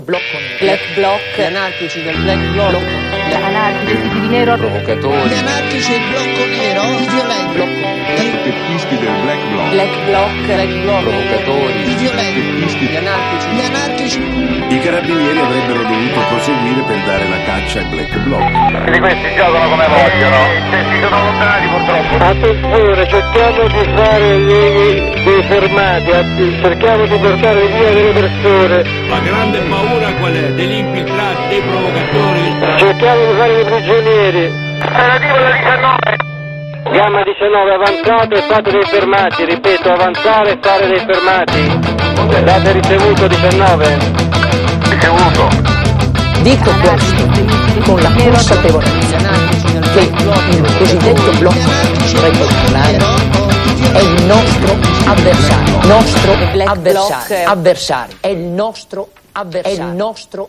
Blocco nero. Black Bloc. Gli anarchici del Black Bloc. Gli anarchici di nero. Provocatori. Gli anarchici del blocco nero, i violenti. I teppisti del Black Bloc. Black Bloc. Black Bloc. Provocatori. I violenti. Teppisti. Gli anarchici. Gli anarchici. I carabinieri avrebbero dovuto proseguire per dare la caccia ai Black Bloc. Quindi questi giocano come vogliono, si sono allontanati purtroppo. Attenzione, cerchiamo di fare dei fermati, cerchiamo di portare via delle persone. La grande paura qual è? Degli infiltrati, dei provocatori. Cerchiamo di fare dei prigionieri. Relativo alla 19. Gamma 19, avanzate e fate dei fermati, ripeto, avanzare e fare dei fermati. Date ricevuto 19. Ricevuto. Dico questo con la consapevolezza che il cosiddetto blocco rettangolare è il nostro avversario, è il nostro avversario, è il nostro avversario, è il nostro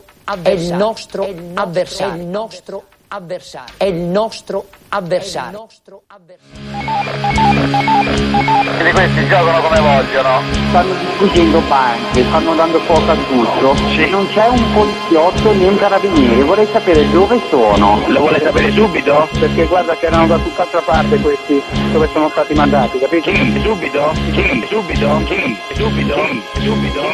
avversario. Quindi questi giocano come vogliono. Stanno distruggendo banche, stanno dando fuoco a tutto. Sì. Non c'è un poliziotto né un carabiniere, vorrei sapere dove sono. Lo vuole sapere subito? Perché guarda che erano da tutt'altra parte questi, dove sono stati mandati, capisci? Sì, subito? Sì, subito? Sì, subito? Sì, subito?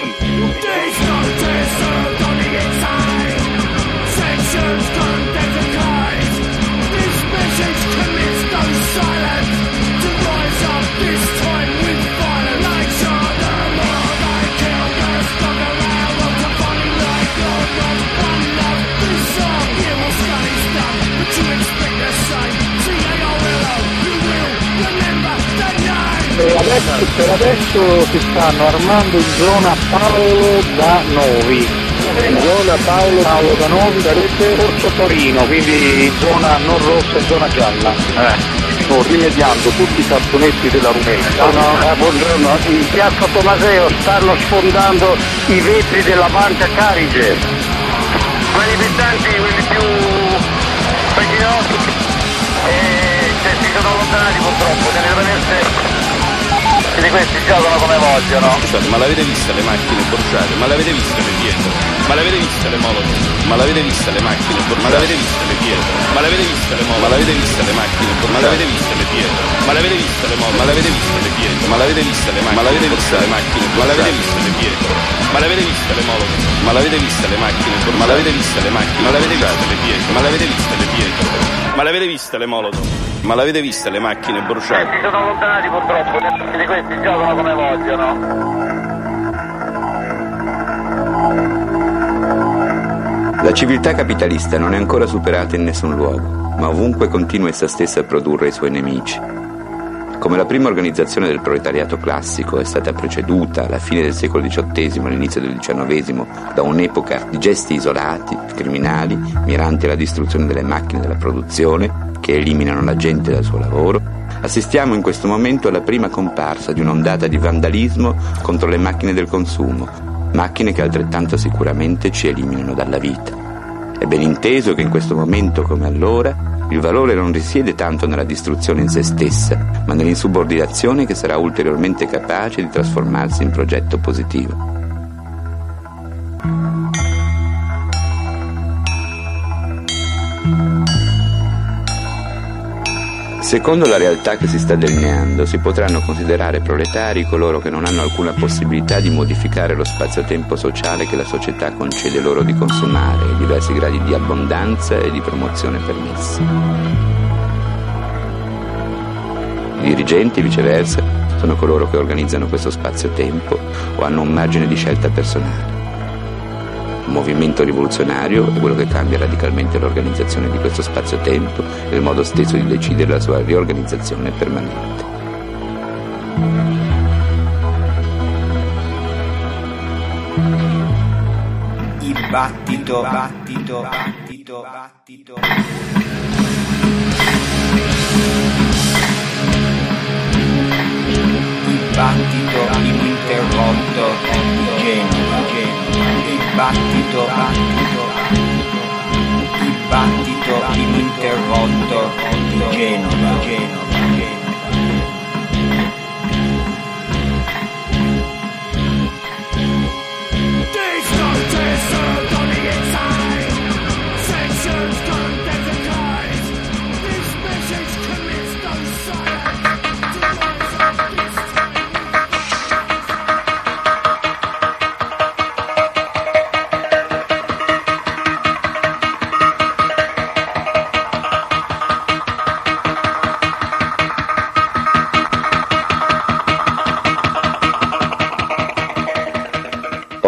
Per adesso si stanno armando in zona Paolo da Novi. In zona Paolo da Novi sarebbe Corso Torino, quindi in zona non rossa e zona gialla. Sto rimediando tutti i cassonetti della Rumena. Buongiorno, in piazza Tomaseo stanno sfondando i vetri della banca Carige. Manifestanti, quelli più paginosi, si sono allontanati purtroppo, nelle valenze. Quindi questi giocano come vogliono. Scusate, ma l'avete vista le macchine bruciate? Ma l'avete vista le pietre? Ma l'avete vista le molotov? Ma l'avete vista le macchine bruciate? Ma l'avete vista le pietre? Ma l'avete vista le molotov? Ma l'avete vista le macchine bruciate? Ma l'avete vista le pietre? Ma l'avete vista le molotov? Ma l'avete vista le pietre? Ma l'avete vista le macchine? Ma l'avete vista le macchine? Ma l'avete vista le pietre? Ma l'avete vista le molotov? Ma l'avete vista le macchine? Ma l'avete vista le macchine? Ma l'avete vista le pietre? Ma l'avete vista le pietre? Ma l'avete vista le molotov? Ma l'avete vista le macchine bruciate? Si sono allontanati purtroppo, quindi questi giocano come vogliono. La civiltà capitalista non è ancora superata in nessun luogo, ma ovunque continua essa stessa a produrre i suoi nemici. Come la prima organizzazione del proletariato classico è stata preceduta alla fine del secolo XVIII e all'inizio del XIX da un'epoca di gesti isolati, criminali, miranti alla distruzione delle macchine della produzione, che eliminano la gente dal suo lavoro, assistiamo in questo momento alla prima comparsa di un'ondata di vandalismo contro le macchine del consumo, macchine che altrettanto sicuramente ci eliminano dalla vita. È ben inteso che in questo momento, come allora, il valore non risiede tanto nella distruzione in se stessa, ma nell'insubordinazione che sarà ulteriormente capace di trasformarsi in progetto positivo. Secondo la realtà che si sta delineando, si potranno considerare proletari coloro che non hanno alcuna possibilità di modificare lo spazio-tempo sociale che la società concede loro di consumare, i diversi gradi di abbondanza e di promozione permessi. I dirigenti, viceversa, sono coloro che organizzano questo spazio-tempo o hanno un margine di scelta personale. Un movimento rivoluzionario è quello che cambia radicalmente l'organizzazione di questo spazio-tempo e il modo stesso di decidere la sua riorganizzazione permanente. Il battito. Il battito ininterrotto di Genova. Il battito ininterrotto di Genova. Dei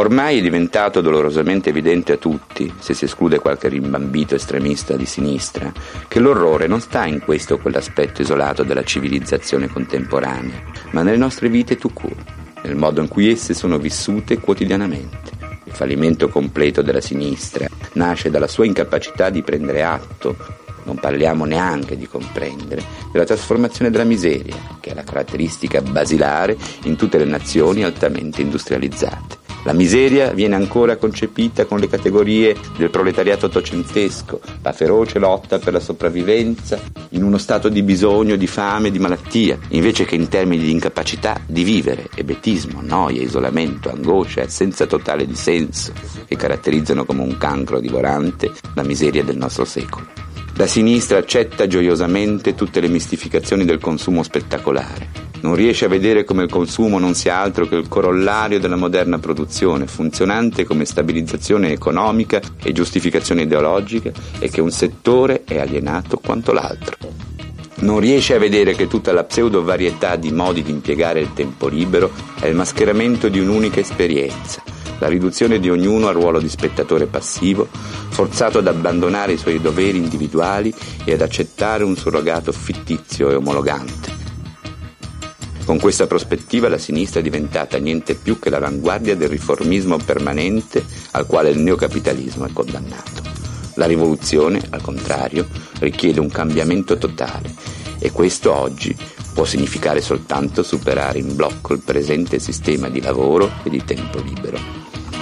Ormai è diventato dolorosamente evidente a tutti, se si esclude qualche rimbambito estremista di sinistra, che l'orrore non sta in questo o quell'aspetto isolato della civilizzazione contemporanea, ma nelle nostre vite tout court, nel modo in cui esse sono vissute quotidianamente. Il fallimento completo della sinistra nasce dalla sua incapacità di prendere atto, non parliamo neanche di comprendere, della trasformazione della miseria, che è la caratteristica basilare in tutte le nazioni altamente industrializzate. La miseria viene ancora concepita con le categorie del proletariato ottocentesco, la feroce lotta per la sopravvivenza in uno stato di bisogno, di fame, di malattia, invece che in termini di incapacità di vivere, ebetismo, noia, isolamento, angoscia, assenza totale di senso, che caratterizzano come un cancro divorante la miseria del nostro secolo. La sinistra accetta gioiosamente tutte le mistificazioni del consumo spettacolare. Non riesce a vedere come il consumo non sia altro che il corollario della moderna produzione, funzionante come stabilizzazione economica e giustificazione ideologica, e che un settore è alienato quanto l'altro. Non riesce a vedere che tutta la pseudo-varietà di modi di impiegare il tempo libero è il mascheramento di un'unica esperienza, la riduzione di ognuno al ruolo di spettatore passivo, forzato ad abbandonare i suoi doveri individuali e ad accettare un surrogato fittizio e omologante. Con questa prospettiva la sinistra è diventata niente più che l'avanguardia del riformismo permanente al quale il neocapitalismo è condannato. La rivoluzione, al contrario, richiede un cambiamento totale, e questo oggi può significare soltanto superare in blocco il presente sistema di lavoro e di tempo libero.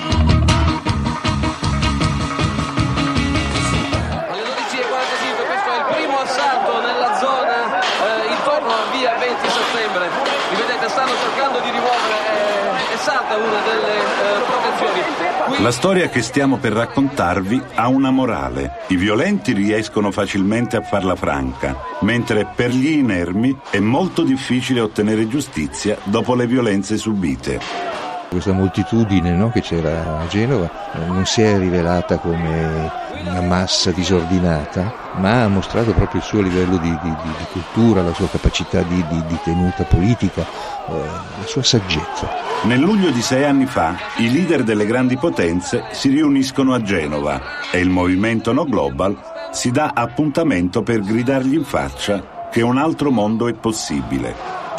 La storia che stiamo per raccontarvi ha una morale. I violenti riescono facilmente a farla franca, mentre per gli inermi è molto difficile ottenere giustizia dopo le violenze subite. Questa moltitudine, no, che c'era a Genova non si è rivelata come una massa disordinata, ma ha mostrato proprio il suo livello di cultura, la sua capacità di tenuta politica, la sua saggezza. Nel luglio di 6 anni fa i leader delle grandi potenze si riuniscono a Genova e il movimento No Global si dà appuntamento per gridargli in faccia che un altro mondo è possibile.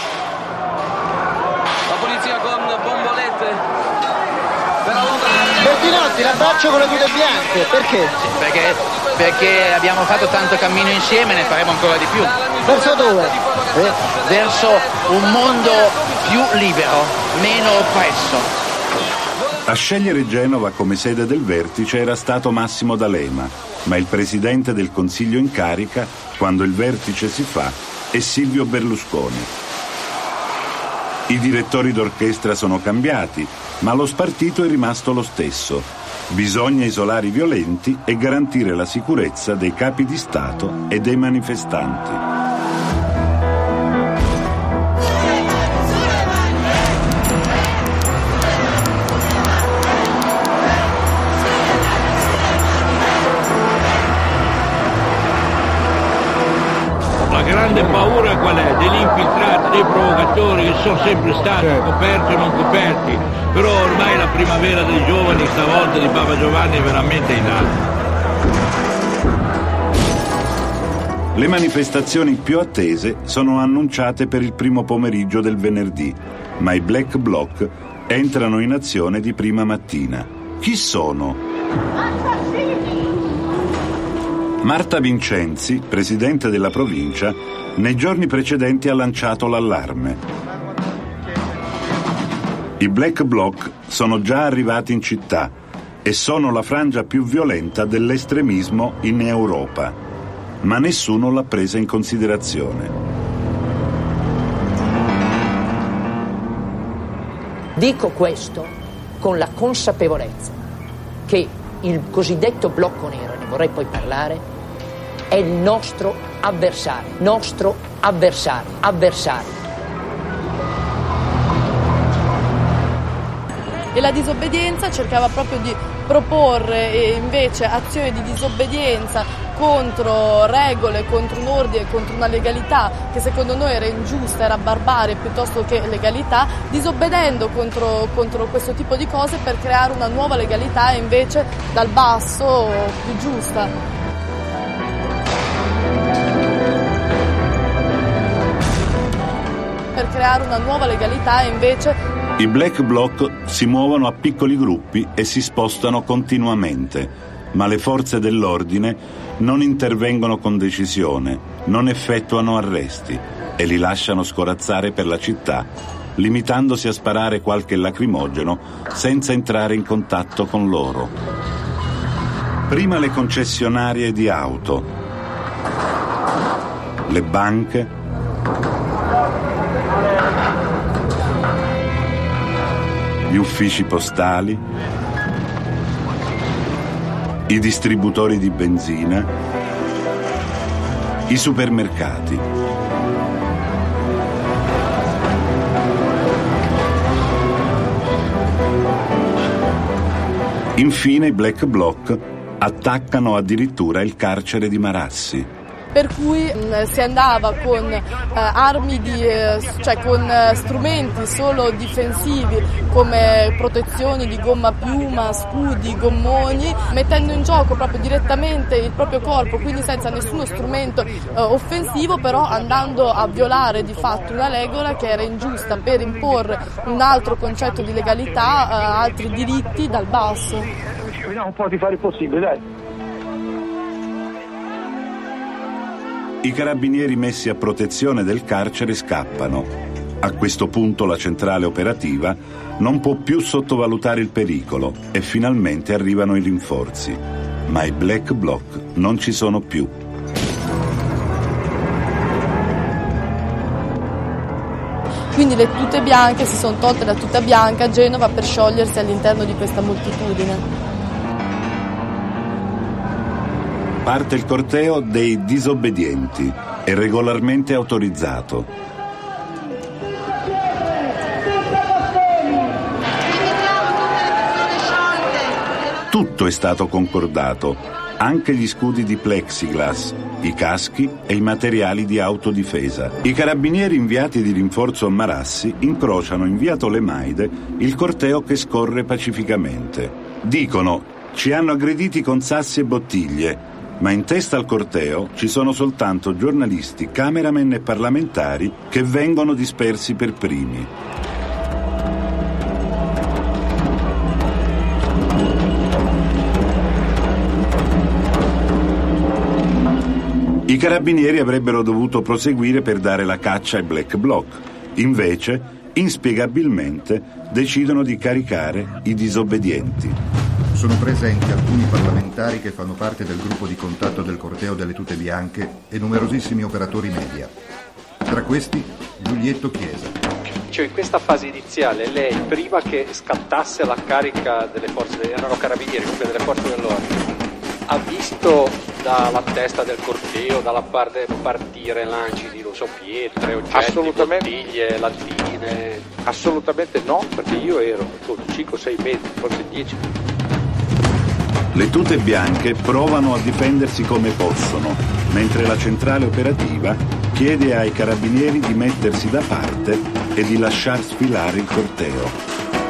La polizia con bombolette per allontanare. Bertinotti, l'abbraccio con le tute bianche, perché? Perché abbiamo fatto tanto cammino insieme, ne faremo ancora di più. Verso dove? Verso un mondo più libero, meno oppresso. A scegliere Genova come sede del vertice era stato Massimo D'Alema, ma il presidente del Consiglio in carica, quando il vertice si fa, è Silvio Berlusconi. I direttori d'orchestra sono cambiati, ma lo spartito è rimasto lo stesso. Bisogna isolare i violenti e garantire la sicurezza dei capi di Stato e dei manifestanti. La grande paura qual è? Degli infiltrati, dei provocatori che sono sempre stati coperti o non coperti, però ormai la primavera dei giovani stavolta di Papa Giovanni è veramente in alto. Le manifestazioni più attese sono annunciate per il primo pomeriggio del venerdì, ma i Black Bloc entrano in azione di prima mattina. Chi sono? Marta Vincenzi, presidente della provincia, nei giorni precedenti ha lanciato l'allarme. I Black Bloc sono già arrivati in città e sono la frangia più violenta dell'estremismo in Europa, ma nessuno l'ha presa in considerazione. Dico questo con la consapevolezza che il cosiddetto blocco nero, ne vorrei poi parlare, è il nostro avversario, avversario. E la disobbedienza cercava proprio proporre invece azioni di disobbedienza contro regole, contro un ordine, contro una legalità che secondo noi era ingiusta, era barbarie piuttosto che legalità, disobbedendo contro questo tipo di cose per creare una nuova legalità invece dal basso più giusta. Per creare una nuova legalità invece. I Black Bloc si muovono a piccoli gruppi e si spostano continuamente, ma le forze dell'ordine non intervengono con decisione, non effettuano arresti e li lasciano scorazzare per la città, limitandosi a sparare qualche lacrimogeno senza entrare in contatto con loro. Prima le concessionarie di auto, le banche, gli uffici postali, i distributori di benzina, i supermercati. Infine i Black Bloc attaccano addirittura il carcere di Marassi. Per cui si andava con armi con strumenti solo difensivi come protezioni di gomma piuma, scudi, gommoni, mettendo in gioco proprio direttamente il proprio corpo, quindi senza nessuno strumento offensivo, però andando a violare di fatto una regola che era ingiusta per imporre un altro concetto di legalità, altri diritti dal basso. Vediamo un po' di fare il possibile, dai. I carabinieri messi a protezione del carcere scappano. A questo punto la centrale operativa non può più sottovalutare il pericolo e finalmente arrivano i rinforzi. Ma i Black Bloc non ci sono più. Quindi le tute bianche si sono tolte la tuta bianca a Genova per sciogliersi all'interno di questa moltitudine. Parte il corteo dei disobbedienti, è regolarmente autorizzato. Tutto è stato concordato, anche gli scudi di plexiglass, i caschi e i materiali di autodifesa. I carabinieri inviati di rinforzo a Marassi incrociano in via Tolemaide il corteo che scorre pacificamente. Dicono: ci hanno aggrediti con sassi e bottiglie. Ma in testa al corteo ci sono soltanto giornalisti, cameraman e parlamentari che vengono dispersi per primi. I carabinieri avrebbero dovuto proseguire per dare la caccia ai Black Bloc. Invece, inspiegabilmente, decidono di caricare i disobbedienti. Sono presenti alcuni parlamentari che fanno parte del gruppo di contatto del corteo delle tute bianche e numerosissimi operatori media. Tra questi, Giulietto Chiesa. Cioè, in questa fase iniziale lei, prima che scattasse la carica delle forze, erano carabinieri, comunque delle forze dell'ordine, ha visto dalla testa del corteo, dalla parte partire lanci di, non so, pietre, oggetti, bottiglie, lattine? Assolutamente no, perché io ero 5-6 metri, forse 10 metri. Le tute bianche provano a difendersi come possono, mentre la centrale operativa chiede ai carabinieri di mettersi da parte e di lasciar sfilare il corteo.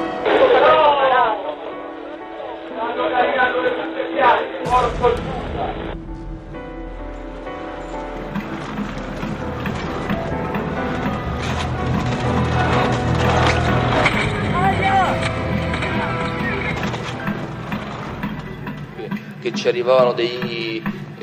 Che ci arrivavano dei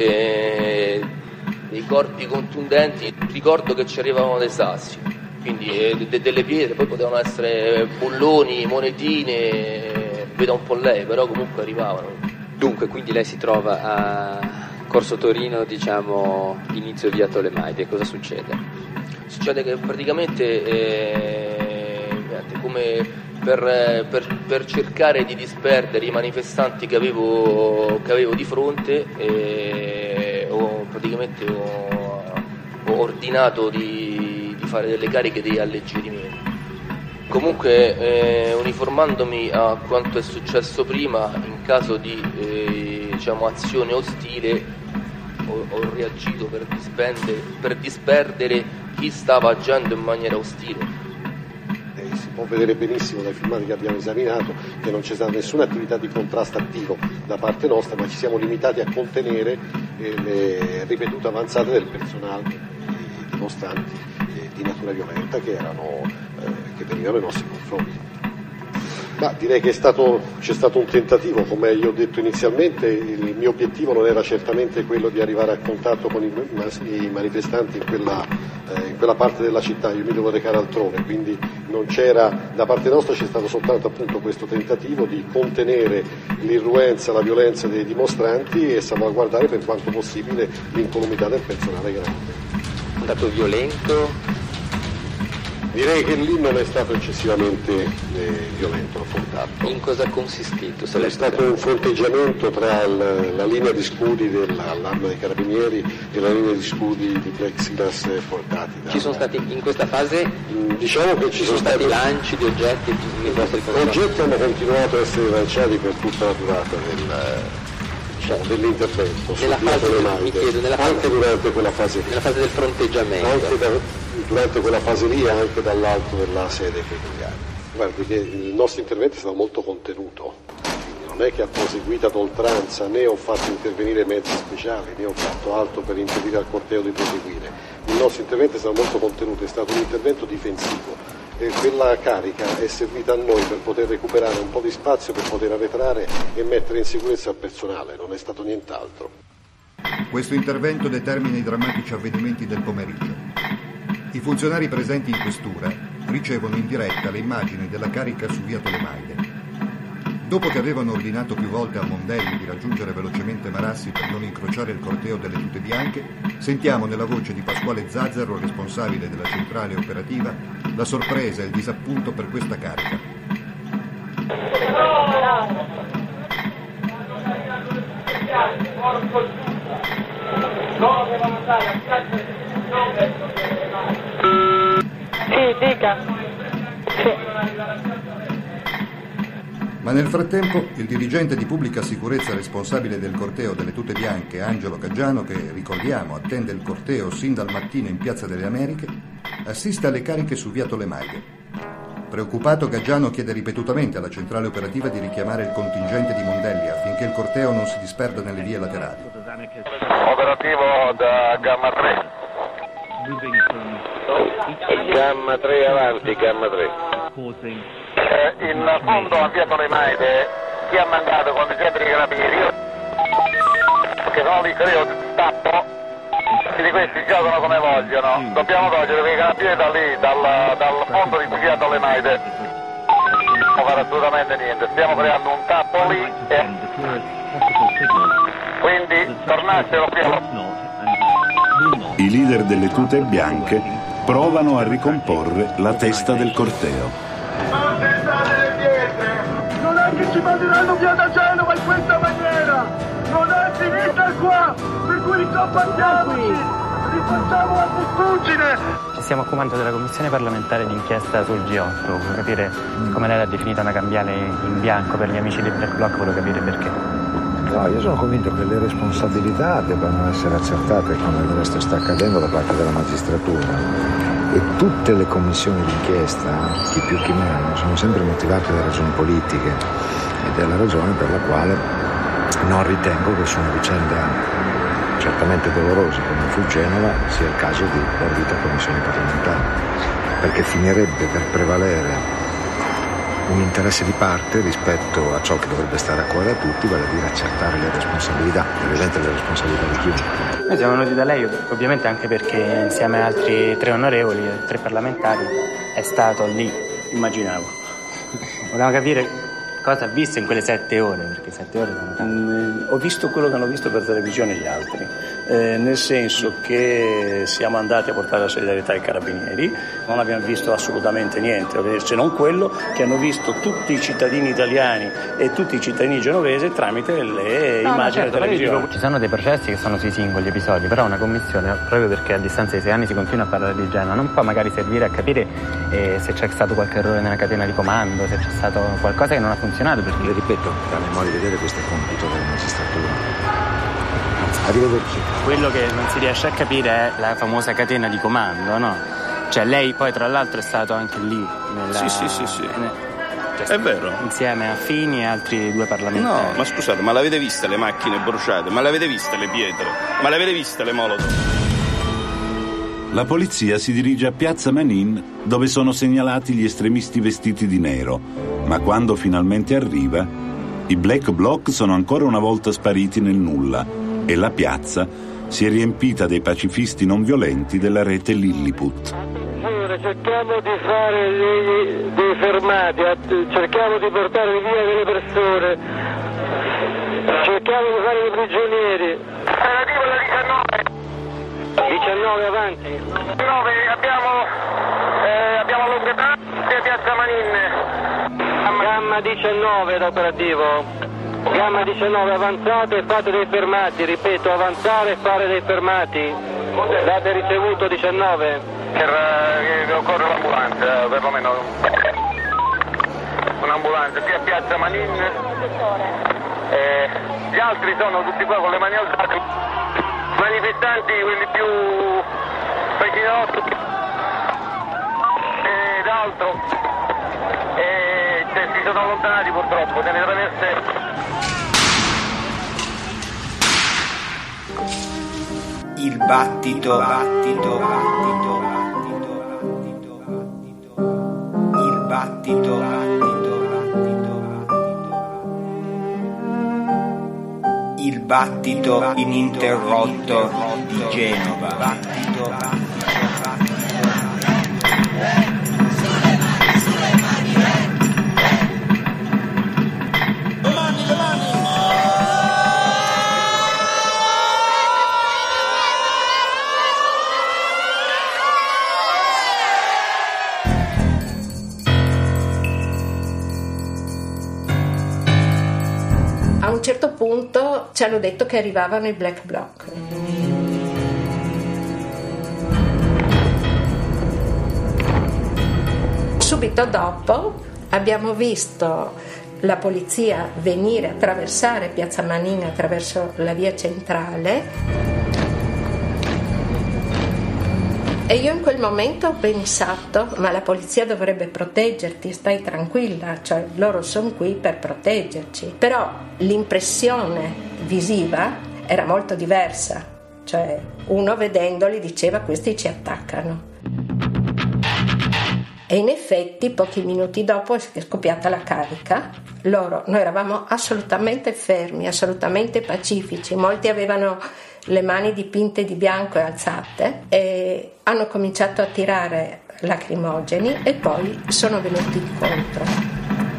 corpi contundenti, ricordo che ci arrivavano dei sassi, quindi delle pietre, poi potevano essere bulloni, monetine, veda un po' lei, però comunque arrivavano. Dunque, quindi lei si trova a Corso Torino, diciamo, inizio via Tolemaide, cosa succede? Succede che praticamente come per cercare di disperdere i manifestanti che avevo di fronte, ho ordinato di fare delle cariche di alleggerimento. Comunque uniformandomi a quanto è successo prima, in caso di azione ostile ho reagito per disperdere chi stava agendo in maniera ostile. Si può vedere benissimo dai filmati che abbiamo esaminato che non c'è stata nessuna attività di contrasto attivo da parte nostra, ma ci siamo limitati a contenere le ripetute avanzate del personale dimostranti di natura violenta che venivano ai nostri confronti. Ma direi che c'è stato un tentativo, come io ho detto inizialmente. Il mio obiettivo non era certamente quello di arrivare a contatto con i manifestanti in quella parte della città, io mi devo recare altrove, quindi non c'era, da parte nostra c'è stato soltanto appunto questo tentativo di contenere l'irruenza, la violenza dei dimostranti e salvaguardare per quanto possibile l'incolumità del personale che era con me. È stato violento? Direi che lì non è stato eccessivamente violento il contatto. In cosa è consistito? È stato un fronteggiamento tra la linea di scudi dell'Arma dei Carabinieri e la linea di scudi di plexiglass portati. Ci sono stati in questa fase? Diciamo che ci sono stati lanci di oggetti? Oggetti hanno continuato a essere lanciati per tutta la durata dell'intervento. Anche durante quella fase. Nella fase del fronteggiamento. Durante quella fase lì anche dall'alto della sede peculiare. Guardi che il nostro intervento è stato molto contenuto, non è che ha proseguito ad oltranza, né ho fatto intervenire mezzi speciali, né ho fatto altro per impedire al corteo di proseguire. Il nostro intervento è stato molto contenuto, è stato un intervento difensivo e quella carica è servita a noi per poter recuperare un po' di spazio, per poter arretrare e mettere in sicurezza il personale, non è stato nient'altro. Questo intervento determina i drammatici avvenimenti del pomeriggio. I funzionari presenti in questura ricevono in diretta le immagini della carica su via Tolemaide. Dopo che avevano ordinato più volte a Mondelli di raggiungere velocemente Marassi per non incrociare il corteo delle tute bianche, sentiamo nella voce di Pasquale Zazzaro, responsabile della centrale operativa, la sorpresa e il disappunto per questa carica. Sì, dica. Sì. Ma nel frattempo il dirigente di pubblica sicurezza responsabile del corteo delle tute bianche, Angelo Caggiano, che ricordiamo attende il corteo sin dal mattino in Piazza delle Americhe, assiste alle cariche su via Tolemaide. Preoccupato, Caggiano chiede ripetutamente alla centrale operativa di richiamare il contingente di Mondelli affinché il corteo non si disperda nelle vie laterali. Operativo da Gamma 3. Gamma 3 avanti, Gamma 3. In fondo a via Tolemaide chi ha mandato contingente di carabinieri? Io che sono lì, io tappo, di questi giocano come vogliono. Dobbiamo togliere quei carabinieri da lì, dal fondo di via Tolemaide. Non può fare assolutamente niente, stiamo creando un tappo lì e quindi tornassero qui allo... I leader delle tute bianche provano a ricomporre la testa del corteo. Non è che ci manderanno via da Genova in questa maniera! Non è finita qua! Per cui ricombattiamoci! Rifacciamo la testuggine! Stiamo a comando della commissione parlamentare d'inchiesta sul G8. Volevo capire come lei l'ha definita una cambiale in bianco per gli amici del Black Bloc, volevo capire perché. No, io sono convinto che le responsabilità debbano essere accertate, come del resto sta accadendo da parte della magistratura, e tutte le commissioni d'inchiesta, chi più chi meno, sono sempre motivate da ragioni politiche, ed è la ragione per la quale non ritengo che su una vicenda certamente dolorosa come fu Genova sia il caso di dar vita a commissioni parlamentari, perché finirebbe per prevalere un interesse di parte rispetto a ciò che dovrebbe stare a cuore a tutti, vale a dire accertare le responsabilità, evidente le responsabilità di chiunque. Noi siamo venuti da lei ovviamente anche perché insieme a altri 3 onorevoli e 3 parlamentari è stato lì, immaginavo. Volevamo capire cosa ha visto in quelle 7 ore, perché 7 ore sono tante. Ho visto quello che hanno visto per televisione gli altri. nel senso che siamo andati a portare la solidarietà ai carabinieri, non abbiamo visto assolutamente niente, se non quello che hanno visto tutti i cittadini italiani e tutti i cittadini genovesi tramite le immagini televisive. Ci sono dei processi che sono sui singoli episodi, però una commissione, proprio perché a distanza di 6 anni si continua a parlare di Genova, non può magari servire a capire se c'è stato qualche errore nella catena di comando, se c'è stato qualcosa che non ha funzionato. Perché, le ripeto, a memoria di vedere, questo è compito della magistratura. Arrivederci. Quello che non si riesce a capire è la famosa catena di comando, no? Cioè lei poi tra l'altro è stato anche lì nella... Sì. È vero. Insieme a Fini e altri 2 parlamentari. No, ma scusate, ma l'avete viste le macchine bruciate? Ma l'avete viste le pietre? Ma l'avete viste le molotov? La polizia si dirige a Piazza Manin, dove sono segnalati gli estremisti vestiti di nero, ma quando finalmente arriva, i Black Bloc sono ancora una volta spariti nel nulla e la piazza si è riempita dei pacifisti non violenti della rete Lilliput. Cerchiamo di fare dei fermati, cerchiamo di portare via delle persone, cerchiamo di fare dei prigionieri. Relativo alla 19 avanti. 19 abbiamo l'Unghetà e Piazza Manin. Gamma 19 ad operativo. Gamma 19 avanzate e fate dei fermati, ripeto, avanzare e fare dei fermati. Date ricevuto 19. Che occorre l'ambulanza, perlomeno un'ambulanza qui a Piazza Manin. Gli altri sono tutti qua con le mani alzate, manifestanti, quelli più precinosi ed altro, si sono allontanati purtroppo nelle traverse. Il battito. Il battito ininterrotto di Genova. A un certo punto ci hanno detto che arrivavano i Black Bloc. Subito dopo abbiamo visto la polizia venire, attraversare Piazza Manin attraverso la via centrale. E io in quel momento ho pensato, ma la polizia dovrebbe proteggerti, stai tranquilla, cioè loro sono qui per proteggerci. Però l'impressione visiva era molto diversa, cioè uno vedendoli diceva questi ci attaccano. E in effetti pochi minuti dopo è scoppiata la carica, noi eravamo assolutamente fermi, assolutamente pacifici, molti avevano le mani dipinte di bianco e alzate e hanno cominciato a tirare lacrimogeni e poi sono venuti incontro.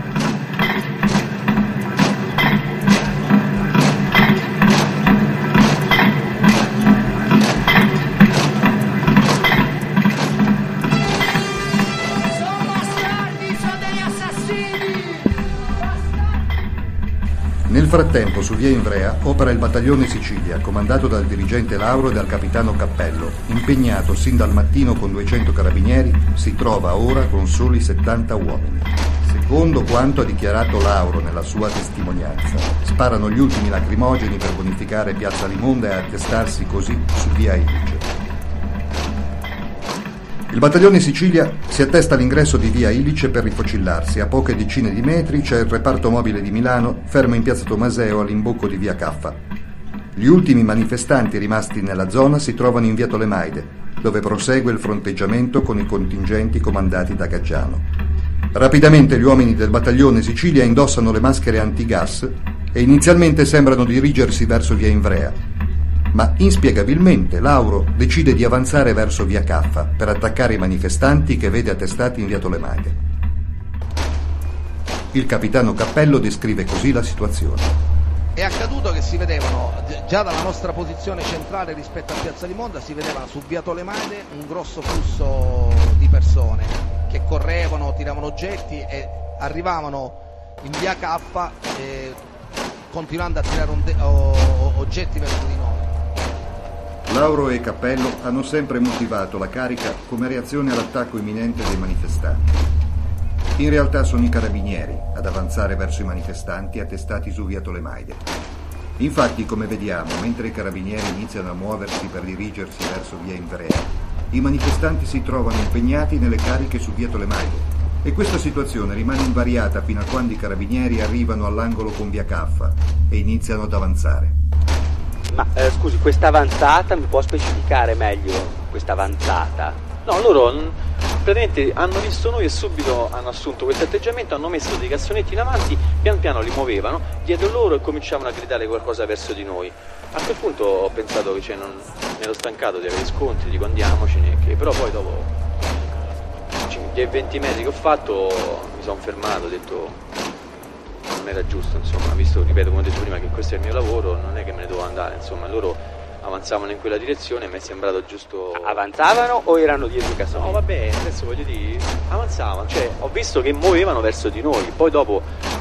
Nel frattempo, su via Ivrea opera il battaglione Sicilia, comandato dal dirigente Lauro e dal capitano Cappello. Impegnato sin dal mattino con 200 carabinieri, si trova ora con soli 70 uomini. Secondo quanto ha dichiarato Lauro nella sua testimonianza, sparano gli ultimi lacrimogeni per bonificare Piazza Limonda e attestarsi così su via Ilice. Il battaglione Sicilia si attesta all'ingresso di via Ilice per rifocillarsi. A poche decine di metri c'è il reparto mobile di Milano, fermo in piazza Tomaseo all'imbocco di via Caffa. Gli ultimi manifestanti rimasti nella zona si trovano in via Tolemaide, dove prosegue il fronteggiamento con i contingenti comandati da Gaggiano. Rapidamente gli uomini del battaglione Sicilia indossano le maschere antigas e inizialmente sembrano dirigersi verso via Ivrea. Ma inspiegabilmente Lauro decide di avanzare verso via Caffa per attaccare i manifestanti che vede attestati in via Tolemaide. Il capitano Cappello descrive così la situazione. è accaduto che si vedevano già dalla nostra posizione centrale rispetto a Piazza di Monza, si vedeva su via Tolemade un grosso flusso di persone che correvano, tiravano oggetti e arrivavano in via K continuando a tirare oggetti verso di noi. Lauro e Cappello hanno sempre motivato la carica come reazione all'attacco imminente dei manifestanti. In realtà sono i carabinieri ad avanzare verso i manifestanti attestati su via Tolemaide. Infatti, come vediamo, mentre i carabinieri iniziano a muoversi per dirigersi verso via Ivrea, i manifestanti si trovano impegnati nelle cariche su via Tolemaide e questa situazione rimane invariata fino a quando i carabinieri arrivano all'angolo con via Caffa e iniziano ad avanzare. Ma scusi, questa avanzata mi può specificare meglio questa avanzata? No, loro praticamente hanno visto noi e subito hanno assunto questo atteggiamento, hanno messo dei cassonetti in avanti, pian piano li muovevano, dietro loro e cominciavano a gridare qualcosa verso di noi. A quel punto ho pensato che mi ero stancato di avere scontri, dico andiamocene, però poi dopo dei 20 metri che ho fatto mi sono fermato, ho detto non era giusto, insomma, visto, ripeto, come ho detto prima, che questo è il mio lavoro, non è che me ne dovevo andare, insomma, loro avanzavano in quella direzione e mi è sembrato giusto. Avanzavano o erano dietro i cassonetti? No, vabbè, adesso voglio dire, avanzavano, cioè ho visto che muovevano verso di noi, poi dopo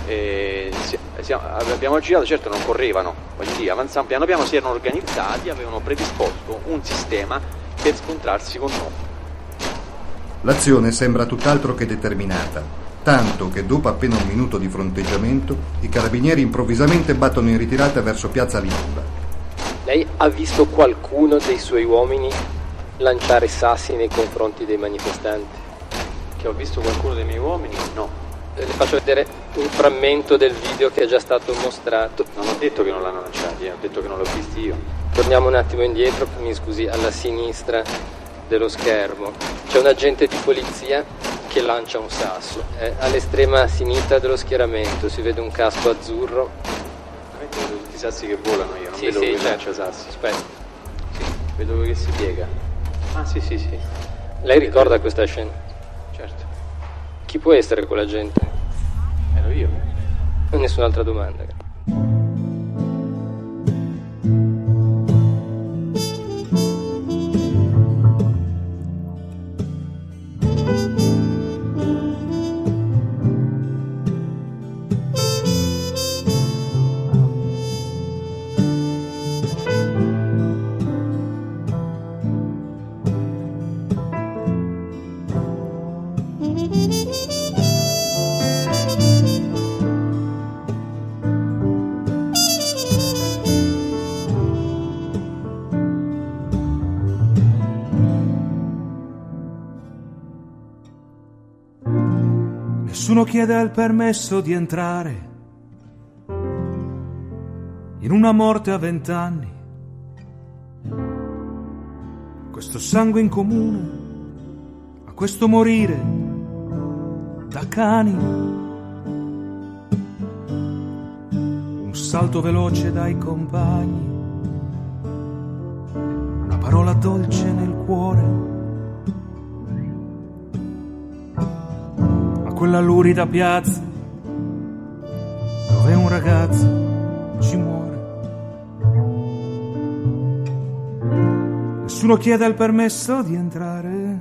abbiamo girato, certo non correvano, voglio dire, avanzavano, piano piano si erano organizzati, avevano predisposto un sistema per scontrarsi con noi. L'azione sembra tutt'altro che determinata, tanto che dopo appena un minuto di fronteggiamento i carabinieri improvvisamente battono in ritirata verso Piazza Limunda. Lei ha visto qualcuno dei suoi uomini lanciare sassi nei confronti dei manifestanti? Che ho visto qualcuno dei miei uomini? No. Le faccio vedere un frammento del video che è già stato mostrato. Non ho detto che non l'hanno lanciati, ho detto che non l'ho visti io. Torniamo un attimo indietro, mi scusi, alla sinistra dello schermo. C'è un agente di polizia che lancia un sasso. All'estrema sinistra dello schieramento si vede un casco azzurro. Vedo tutti i sassi che volano, io non vedo che lancia sassi. Aspetta. Sì, vedo che si piega. Ah, sì. Lei ricorda questa scena? Certo. Chi può essere quella gente? Ero io. Nessun'altra domanda. Nessuno chiede il permesso di entrare in una morte a 20 anni. Questo sangue in comune, a questo morire da cani. Un salto veloce dai compagni, una parola dolce nel cuore. Quella lurida piazza dove un ragazzo ci muore. Nessuno chiede il permesso di entrare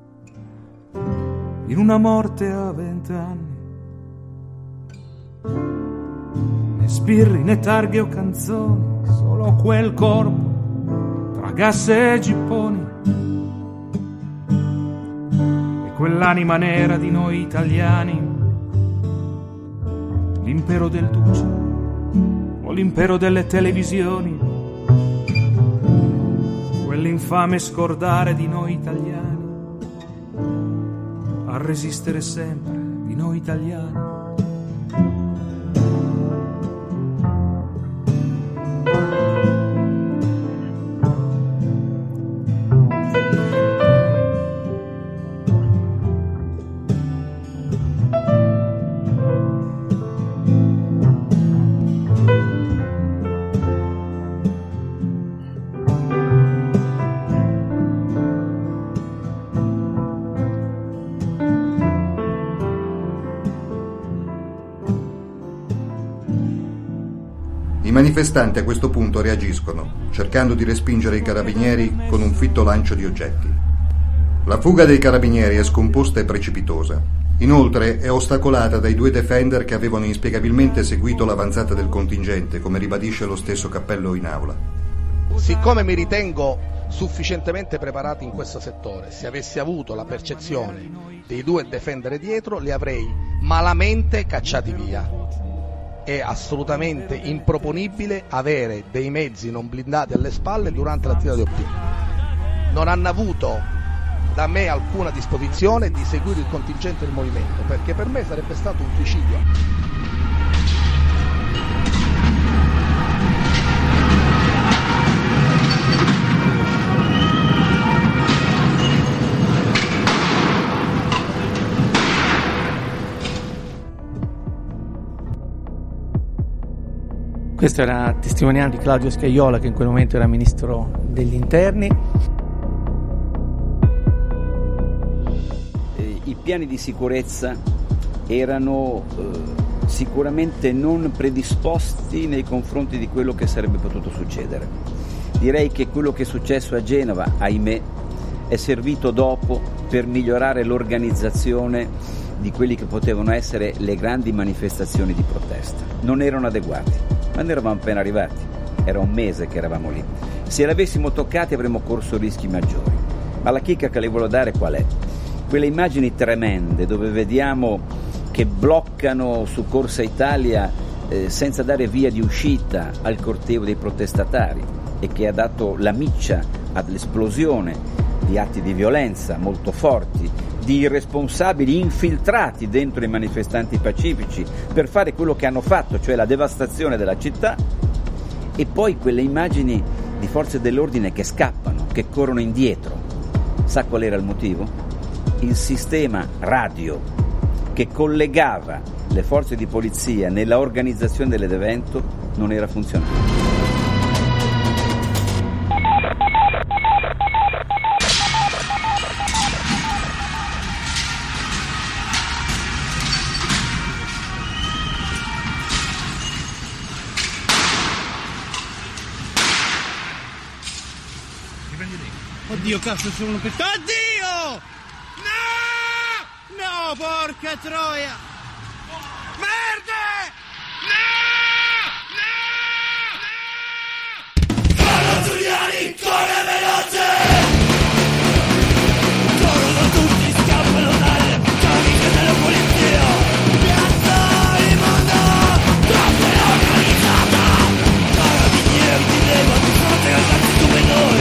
in una morte a 20 anni. Né sbirri né targhe o canzoni, solo quel corpo tra gas e gipponi. Quell'anima nera di noi italiani, l'impero del duce o l'impero delle televisioni, quell'infame scordare di noi italiani, a resistere sempre di noi italiani. manifestanti a questo punto reagiscono, cercando di respingere i carabinieri con un fitto lancio di oggetti. La fuga dei carabinieri è scomposta e precipitosa. Inoltre è ostacolata dai 2 defender che avevano inspiegabilmente seguito l'avanzata del contingente, come ribadisce lo stesso Cappello in aula. Siccome mi ritengo sufficientemente preparato in questo settore, se avessi avuto la percezione dei 2 defender dietro, li avrei malamente cacciati via. È assolutamente improponibile avere dei mezzi non blindati alle spalle durante l'attività di OP. Non hanno avuto da me alcuna disposizione di seguire il contingente del movimento, perché per me sarebbe stato un suicidio. Questa era testimonianza di Claudio Scajola, che in quel momento era ministro degli interni. I piani di sicurezza erano sicuramente non predisposti nei confronti di quello che sarebbe potuto succedere. Direi che quello che è successo a Genova, ahimè, è servito dopo per migliorare l'organizzazione di quelli che potevano essere le grandi manifestazioni di protesta. Non erano adeguati, ma noi eravamo appena arrivati, era un mese che eravamo lì. Se l'avessimo toccati avremmo corso rischi maggiori. Ma la chicca che le voglio dare qual è? Quelle immagini tremende dove vediamo che bloccano su Corsa Italia senza dare via di uscita al corteo dei protestatari e che ha dato la miccia all'esplosione di atti di violenza molto forti, di irresponsabili infiltrati dentro i manifestanti pacifici per fare quello che hanno fatto, cioè la devastazione della città, e poi quelle immagini di forze dell'ordine che scappano, che corrono indietro. Sa qual era il motivo? Il sistema radio che collegava le forze di polizia nella organizzazione dell'evento non era funzionante. Oddio, cazzo, sono un pezzo. Oddio! No! No, porca troia! Merda! No! No! No! Sono Giuliani, corre veloce! Corrono tutti, scappano dalle camicie della polizia! Piazza di mondo! Troppo organizzata! Carabinieri di leva di fronte a ragazzi come noi!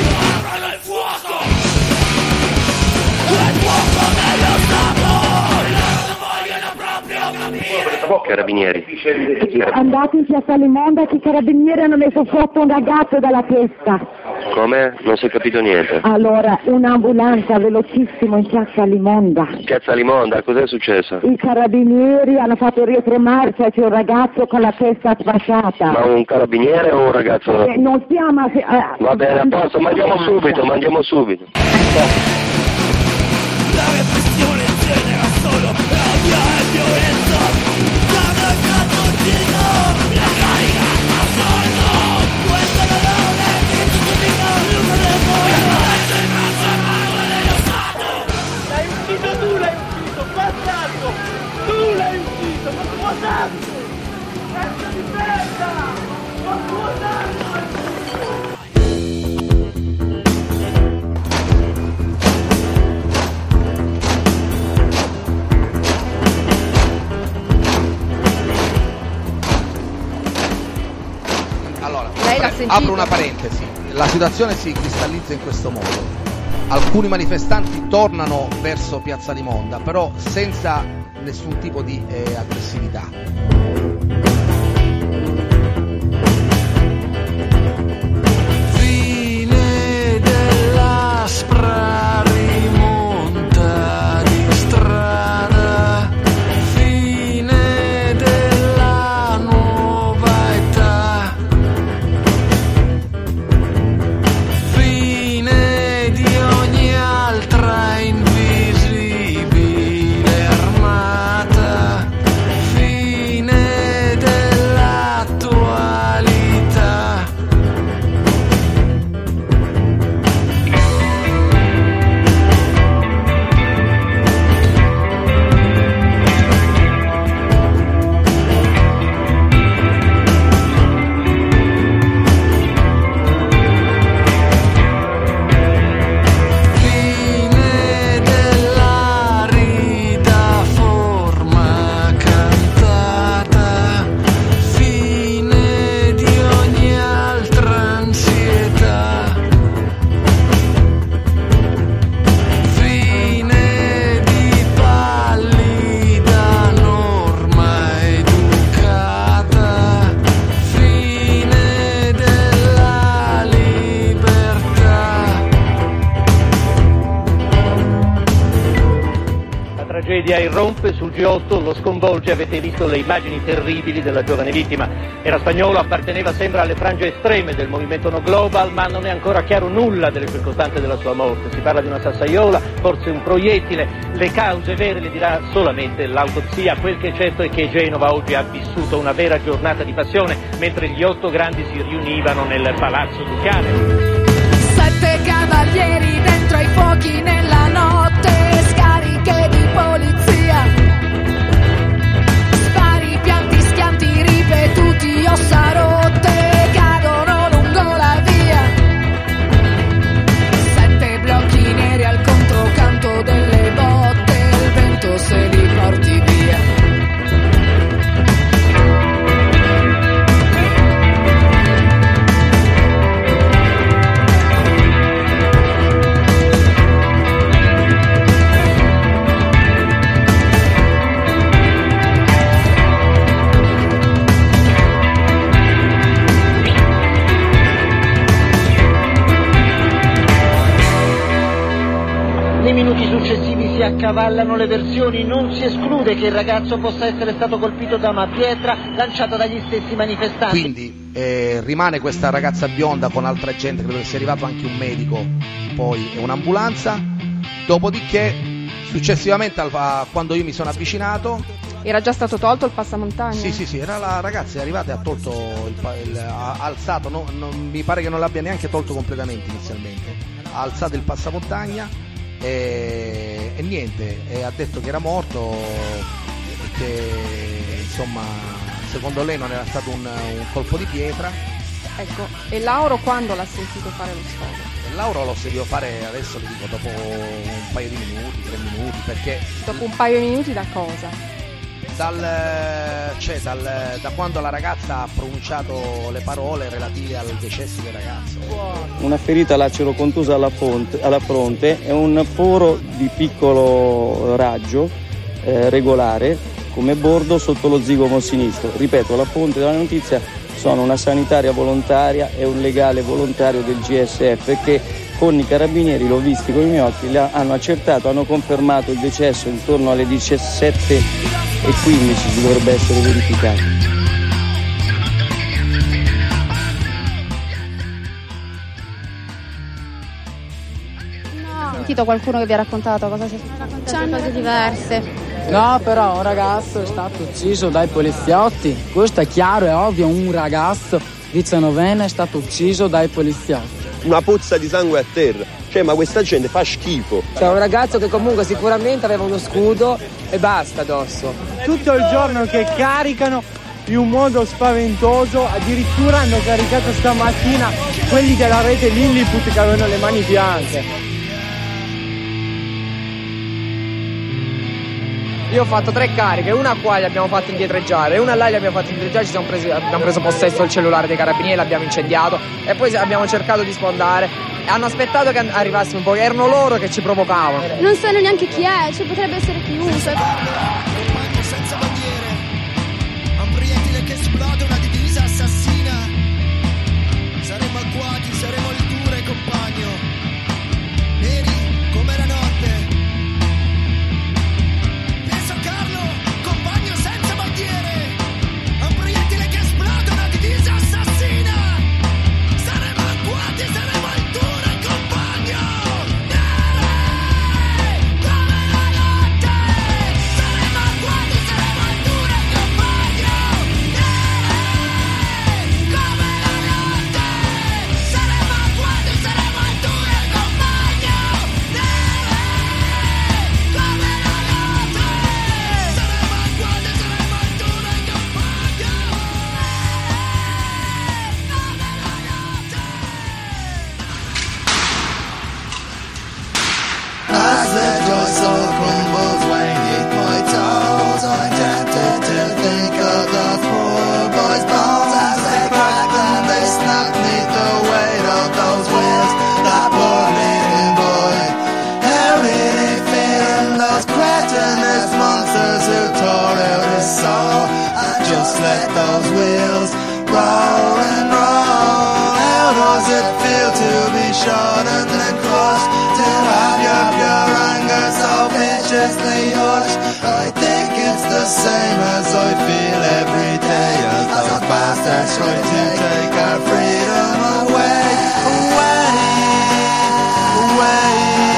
Carabinieri. Andate in piazza Limonda che i carabinieri hanno messo sotto un ragazzo dalla testa. Come? Non si è capito niente. Allora, un'ambulanza velocissimo in piazza Limonda. Piazza Limonda, cos'è successo? I carabinieri hanno fatto retromarcia, c'è un ragazzo con la testa sfasciata. Ma un carabiniere o un ragazzo? Non chiama... Va bene, a posto, mandiamo subito. La repressione genera solo rabbia e violenza. Guarda il cattorcino, la carica a soldo. Questo non è il giustifica l'uso del mondo. Questo è il nostro mano dello Stato. L'hai ucciso tu, bastardo. Tu l'hai ucciso, ma tuo sangue. Pezzo di merda, ma tuo sangue. Apro una parentesi, la situazione si cristallizza in questo modo: alcuni manifestanti tornano verso Piazza Limonda, però senza nessun tipo di aggressività. Fine dell'aspra rimonta di strada, fine della nuova età, fine di ogni altra invisibile armata, fine tragedia irrompe sul G8, lo sconvolge, avete visto le immagini terribili della giovane vittima. Era spagnolo, apparteneva sembra alle frange estreme del movimento No Global, ma non è ancora chiaro nulla delle circostanze della sua morte. Si parla di una sassaiola, forse un proiettile, le cause vere le dirà solamente l'autopsia. Quel che è certo è che Genova oggi ha vissuto una vera giornata di passione, mentre gli 8 grandi si riunivano nel Palazzo Ducale. 7 cavalieri dentro ai fuochi nella notte, scariche di polizia, spari, pianti, schianti ripetuti, ossa rotte cadono lungo la via, 7 blocchi neri al controcanto delle botte, il vento se li porti via. Nei minuti successivi si accavallano le versioni, non si esclude che il ragazzo possa essere stato colpito da una pietra lanciata dagli stessi manifestanti. Quindi rimane questa ragazza bionda con altra gente, credo che sia arrivato anche un medico poi e un'ambulanza, dopodiché successivamente quando io mi sono avvicinato era già stato tolto il passamontagna? Sì, era la ragazza è arrivata e ha tolto ha alzato, mi pare che non l'abbia neanche tolto completamente inizialmente, ha alzato il passamontagna e niente, e ha detto che era morto e che insomma secondo lei non era stato un colpo di pietra. Ecco, e Lauro quando l'ha sentito fare lo sfogo? Lauro l'ho sentito fare, adesso le dico, dopo un paio di minuti, 3 minuti, perché... Dopo un paio di minuti da cosa? Da quando la ragazza ha pronunciato le parole relative al decesso del ragazzo. Una ferita lacero contusa alla fronte e un foro di piccolo raggio regolare come bordo sotto lo zigomo sinistro. Ripeto, la fonte della notizia sono una sanitaria volontaria e un legale volontario del GSF che con i carabinieri, l'ho visti con i miei occhi, hanno accertato, hanno confermato il decesso intorno alle 17:15 si dovrebbe essere verificato. Ho sentito qualcuno che vi ha raccontato cosa si è raccontato cose diverse. No, però un ragazzo è stato ucciso dai poliziotti, questo è chiaro, è ovvio, un ragazzo 19enne è stato ucciso dai poliziotti. Una pozza di sangue a terra, ma questa gente fa schifo. C'è un ragazzo che comunque sicuramente aveva uno scudo e basta addosso. Tutto il giorno che caricano in un modo spaventoso, addirittura hanno caricato stamattina quelli della rete Lilliput che avevano le mani bianche. Io ho fatto 3 cariche, una qua li abbiamo fatti indietreggiare, una là li abbiamo fatti indietreggiare, abbiamo preso possesso del cellulare dei carabinieri, l'abbiamo incendiato e poi abbiamo cercato di sfondare. Hanno aspettato che arrivassimo un po', erano loro che ci provocavano. Non sanno neanche chi è, potrebbe essere chiunque. Senza bandiere, un proiettile che esplode, una divisa assassina. Saremo agguati, saremo il dure compagno, neri come la notte. Penso Carlo, compagno senza bandiere, un proiettile che esplode, una divisa assassina. Saremo agguati, saremo il dure compagno, neri come la notte. Saremo agguati, saremo il dure compagno, neri come la notte. Saremo agguati, saremo il dure compagno, neri come la notte. Saremo agguati, saremo il dure compagno, As the joystick crumbles when you hit my toes, I'm tempted to think of those poor boys' bones as they crack and they snap neath the weight of those wheels. That poor little boy, how did he feel? Those cretinous monsters who tore out his soul and just let those wheels roll and roll. How does it feel to be shot and then crushed? To have your pure anger so viciously hushed? same as I feel every day, as those bastards try to take our freedom away, away, away.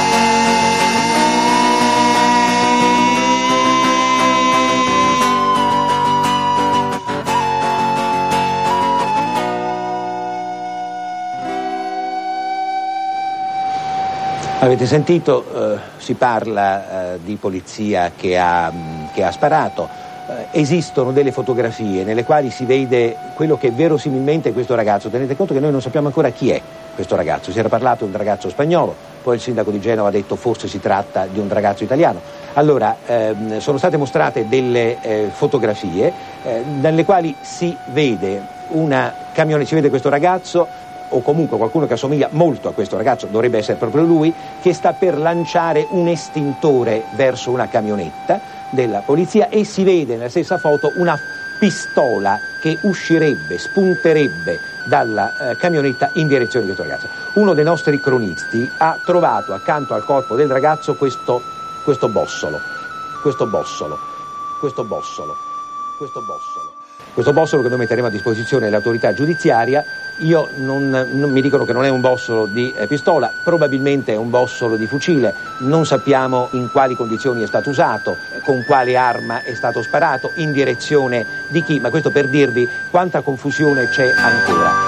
Avete sentito, si parla di polizia che ha sparato, esistono delle fotografie nelle quali si vede quello che verosimilmente è questo ragazzo. Tenete conto che noi non sappiamo ancora chi è questo ragazzo, si era parlato di un ragazzo spagnolo, poi il sindaco di Genova ha detto forse si tratta di un ragazzo italiano. Allora, sono state mostrate delle fotografie dalle quali si vede una camionetta, si vede questo ragazzo, o comunque qualcuno che assomiglia molto a questo ragazzo, dovrebbe essere proprio lui, che sta per lanciare un estintore verso una camionetta della polizia, e si vede nella stessa foto una pistola che uscirebbe, spunterebbe dalla camionetta in direzione di questo ragazzo. Uno dei nostri cronisti ha trovato accanto al corpo del ragazzo questo bossolo che noi metteremo a disposizione dell'autorità giudiziaria. Io non mi dicono che non è un bossolo di pistola, probabilmente è un bossolo di fucile, non sappiamo in quali condizioni è stato usato, con quale arma è stato sparato, in direzione di chi, ma questo per dirvi quanta confusione c'è ancora.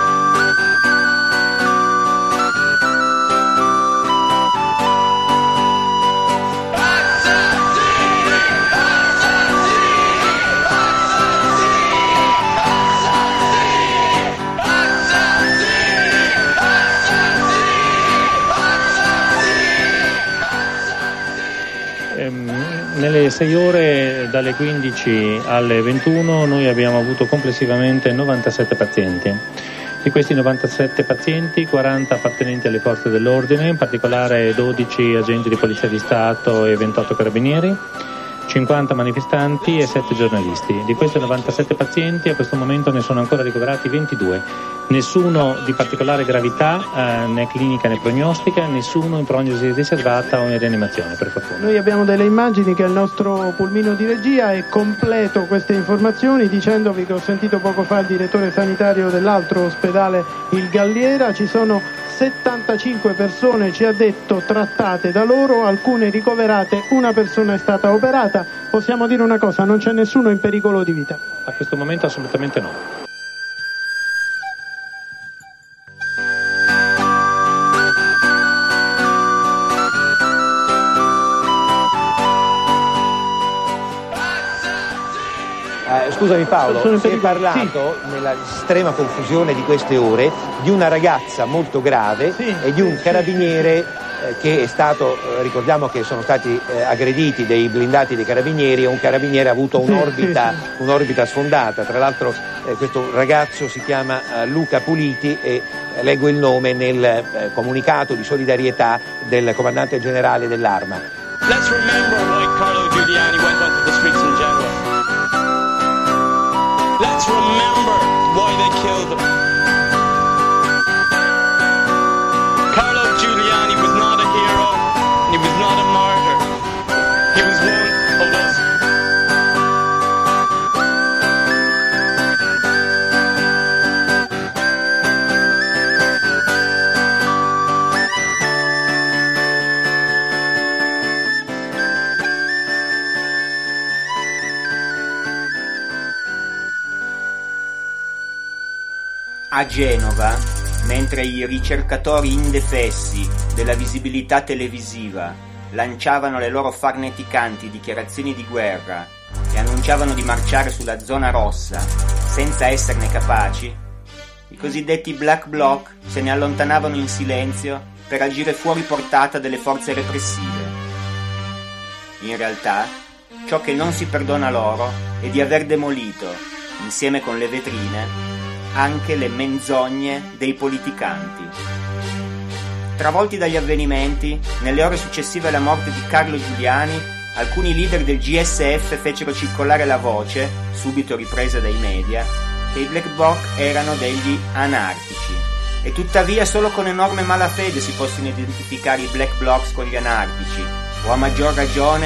Nelle 6 ore dalle 15 alle 21 noi abbiamo avuto complessivamente 97 pazienti. Di questi 97 pazienti, 40 appartenenti alle forze dell'ordine, in particolare 12 agenti di Polizia di Stato e 28 carabinieri, 50 manifestanti e 7 giornalisti. Di questi 97 pazienti a questo momento ne sono ancora ricoverati 22. Nessuno di particolare gravità né clinica né prognostica, nessuno in prognosi riservata o in rianimazione, per fortuna. Noi abbiamo delle immagini che il nostro pulmino di regia e completo queste informazioni dicendovi che ho sentito poco fa il direttore sanitario dell'altro ospedale, il Galliera. Ci sono 75 persone, ci ha detto, trattate da loro, alcune ricoverate, una persona è stata operata. Possiamo dire una cosa, non c'è nessuno in pericolo di vita? A questo momento assolutamente no. Scusami Paolo, si è parlato nella estrema confusione di queste ore di una ragazza molto grave e di un carabiniere che è stato, ricordiamo che sono stati aggrediti dei blindati dei carabinieri, e un carabiniere ha avuto un'orbita sfondata. Tra l'altro questo ragazzo si chiama Luca Puliti e leggo il nome nel comunicato di solidarietà del comandante generale dell'Arma. Let's remember why Carlo Giuliani went onto the streets in Genova. Let's remember why they killed him. Carlo Giuliani was not a hero, he was not a martyr. He was one of us. A Genova, mentre i ricercatori indefessi della visibilità televisiva lanciavano le loro farneticanti dichiarazioni di guerra e annunciavano di marciare sulla zona rossa senza esserne capaci, i cosiddetti Black Bloc se ne allontanavano in silenzio per agire fuori portata delle forze repressive. In realtà, ciò che non si perdona loro è di aver demolito, insieme con le vetrine, anche le menzogne dei politicanti. Travolti dagli avvenimenti, nelle ore successive alla morte di Carlo Giuliani, alcuni leader del GSF fecero circolare la voce, subito ripresa dai media, che i Black Bloc erano degli anarchici. E tuttavia solo con enorme malafede si possono identificare i Black Blocs con gli anarchici, o a maggior ragione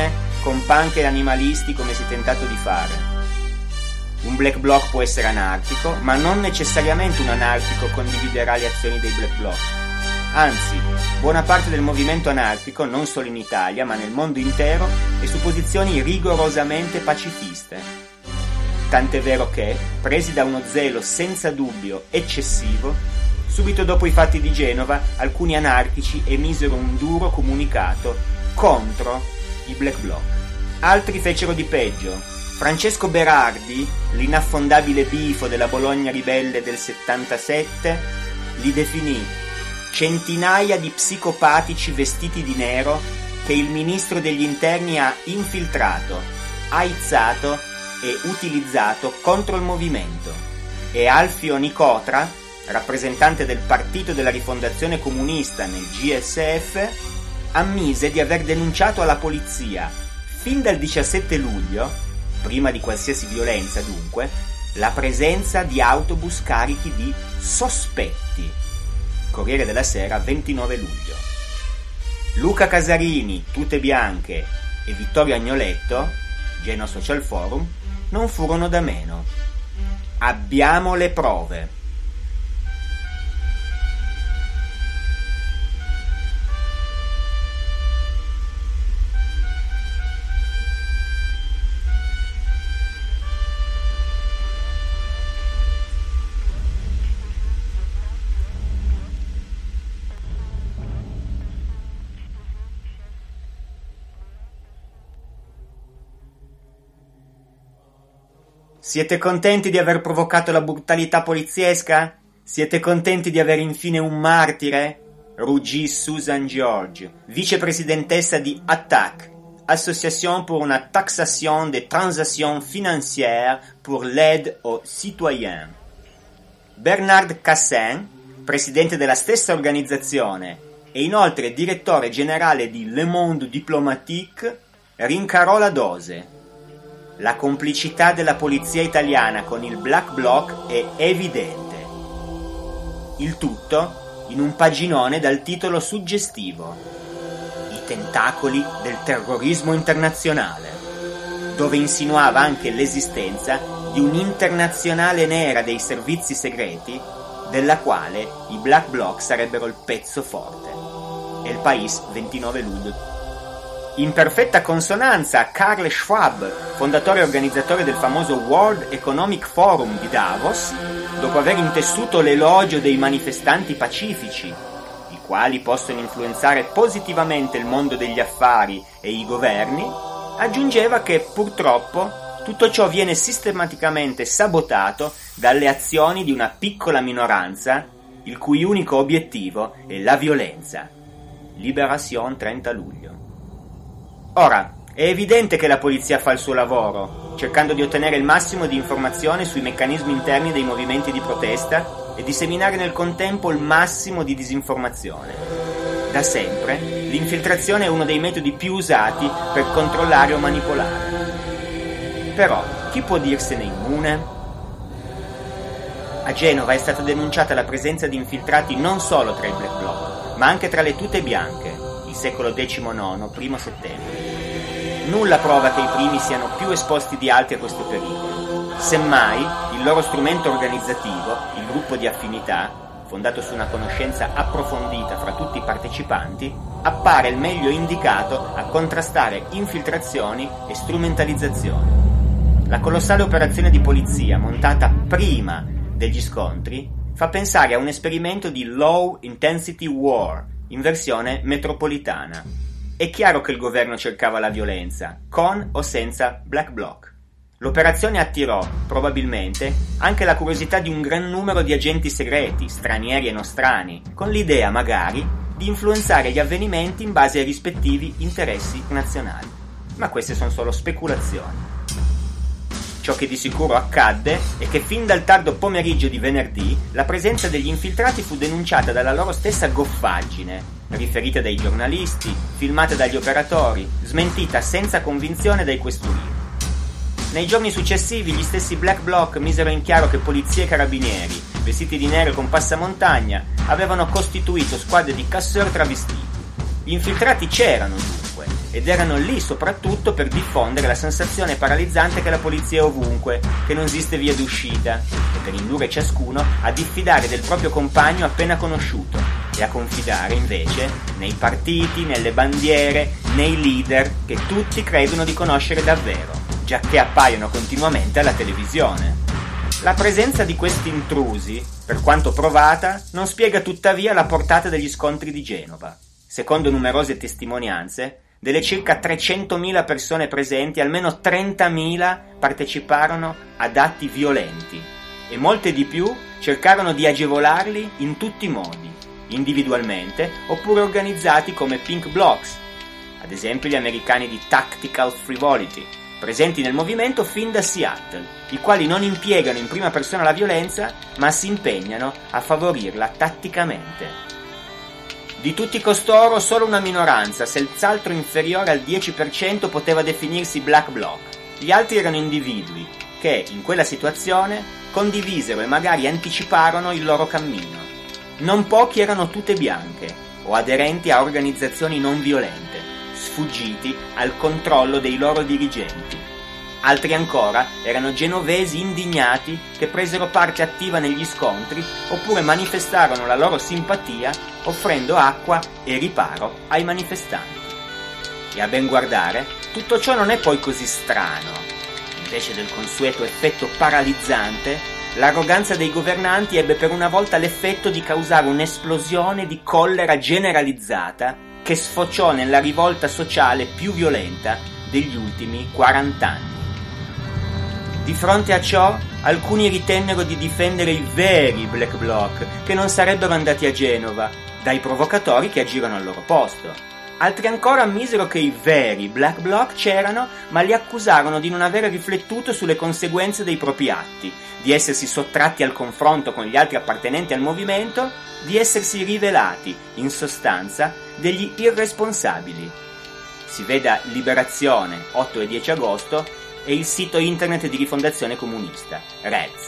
con punk e animalisti come si è tentato di fare. Un black bloc può essere anarchico, ma non necessariamente un anarchico condividerà le azioni dei black bloc. Anzi, buona parte del movimento anarchico, non solo in Italia, ma nel mondo intero, è su posizioni rigorosamente pacifiste. Tant'è vero che, presi da uno zelo senza dubbio eccessivo, subito dopo i fatti di Genova, alcuni anarchici emisero un duro comunicato contro i black bloc. Altri fecero di peggio. Francesco Berardi, l'inaffondabile bifo della Bologna ribelle del 77, li definì centinaia di psicopatici vestiti di nero che il ministro degli interni ha infiltrato, aizzato e utilizzato contro il movimento. E Alfio Nicotra, rappresentante del Partito della Rifondazione Comunista nel GSF, ammise di aver denunciato alla polizia, fin dal 17 luglio, prima di qualsiasi violenza dunque, la presenza di autobus carichi di sospetti. Corriere della Sera, 29 luglio. Luca Casarini, Tute Bianche, e Vittorio Agnoletto, Genoa Social Forum, non furono da meno. Abbiamo le prove. Siete contenti di aver provocato la brutalità poliziesca? Siete contenti di avere infine un martire? Ruggì Susan George, vicepresidentessa di ATTAC, Association pour una taxation des transactions financières pour l'aide aux citoyens. Bernard Cassin, presidente della stessa organizzazione e inoltre direttore generale di Le Monde Diplomatique, rincarò la dose. La complicità della polizia italiana con il Black Bloc è evidente. Il tutto in un paginone dal titolo suggestivo: I tentacoli del terrorismo internazionale, dove insinuava anche l'esistenza di un'internazionale nera dei servizi segreti della quale i Black Bloc sarebbero il pezzo forte. El País, 29 luglio. In perfetta consonanza a Karl Schwab, fondatore e organizzatore del famoso World Economic Forum di Davos, dopo aver intessuto l'elogio dei manifestanti pacifici, i quali possono influenzare positivamente il mondo degli affari e i governi, aggiungeva che purtroppo tutto ciò viene sistematicamente sabotato dalle azioni di una piccola minoranza, il cui unico obiettivo è la violenza. Libération, 30 luglio. Ora, è evidente che la polizia fa il suo lavoro, cercando di ottenere il massimo di informazione sui meccanismi interni dei movimenti di protesta e disseminare nel contempo il massimo di disinformazione. Da sempre, l'infiltrazione è uno dei metodi più usati per controllare o manipolare. Però, chi può dirsene immune? A Genova è stata denunciata la presenza di infiltrati non solo tra i Black Bloc, ma anche tra le tute bianche, secolo XIX, primo settembre. Nulla prova che i primi siano più esposti di altri a questo pericolo. Semmai, il loro strumento organizzativo, il gruppo di affinità, fondato su una conoscenza approfondita fra tutti i partecipanti, appare il meglio indicato a contrastare infiltrazioni e strumentalizzazioni. La colossale operazione di polizia montata prima degli scontri fa pensare a un esperimento di low intensity war in versione metropolitana. È chiaro che il governo cercava la violenza, con o senza Black Bloc. L'operazione attirò, probabilmente, anche la curiosità di un gran numero di agenti segreti, stranieri e nostrani, con l'idea, magari, di influenzare gli avvenimenti in base ai rispettivi interessi nazionali. Ma queste sono solo speculazioni. Ciò che di sicuro accadde è che fin dal tardo pomeriggio di venerdì la presenza degli infiltrati fu denunciata dalla loro stessa goffaggine, riferita dai giornalisti, filmata dagli operatori, smentita senza convinzione dai questurini. Nei giorni successivi gli stessi Black Bloc misero in chiaro che polizie e carabinieri, vestiti di nero con passamontagna, avevano costituito squadre di casseur travestiti. Gli infiltrati c'erano dunque ed erano lì soprattutto per diffondere la sensazione paralizzante che la polizia è ovunque, che non esiste via d'uscita, e per indurre ciascuno a diffidare del proprio compagno appena conosciuto e a confidare invece nei partiti, nelle bandiere, nei leader che tutti credono di conoscere davvero, giacché appaiono continuamente alla televisione. La presenza di questi intrusi, per quanto provata, non spiega tuttavia la portata degli scontri di Genova. Secondo numerose testimonianze, delle circa 300.000 persone presenti, almeno 30.000 parteciparono ad atti violenti e molte di più cercarono di agevolarli in tutti i modi, individualmente oppure organizzati come pink blocks, ad esempio gli americani di Tactical Frivolity, presenti nel movimento fin da Seattle, i quali non impiegano in prima persona la violenza, ma si impegnano a favorirla tatticamente. Di tutti costoro solo una minoranza, senz'altro inferiore al 10%, poteva definirsi black bloc. Gli altri erano individui che, in quella situazione, condivisero e magari anticiparono il loro cammino. Non pochi erano tute bianche o aderenti a organizzazioni non violente, sfuggiti al controllo dei loro dirigenti. Altri ancora erano genovesi indignati che presero parte attiva negli scontri oppure manifestarono la loro simpatia offrendo acqua e riparo ai manifestanti. E a ben guardare, tutto ciò non è poi così strano. Invece del consueto effetto paralizzante, l'arroganza dei governanti ebbe per una volta l'effetto di causare un'esplosione di collera generalizzata che sfociò nella rivolta sociale più violenta degli ultimi 40 anni. Di fronte a ciò, alcuni ritennero di difendere i veri black bloc, che non sarebbero andati a Genova, dai provocatori che agirono al loro posto. Altri ancora ammisero che i veri black bloc c'erano, ma li accusarono di non aver riflettuto sulle conseguenze dei propri atti, di essersi sottratti al confronto con gli altri appartenenti al movimento, di essersi rivelati, in sostanza, degli irresponsabili. Si veda Liberazione, 8 e 10 agosto, e il sito internet di Rifondazione Comunista, Reds.